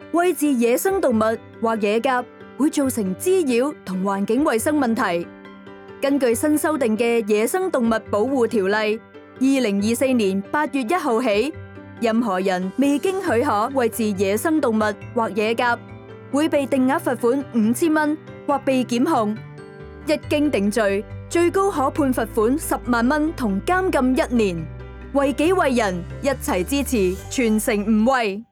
餵飼野生動物或野鴿會造成滋擾同環境衛生問題。根據新修訂嘅《野生動物保護條例》，2024年8月1號起，任何人未經許可餵飼野生動物或野鴿，會被定額罰款5000蚊或被檢控。一經定罪，最高可判罰款10萬蚊同監禁1年。為己為人，一齊支持，全城唔餵。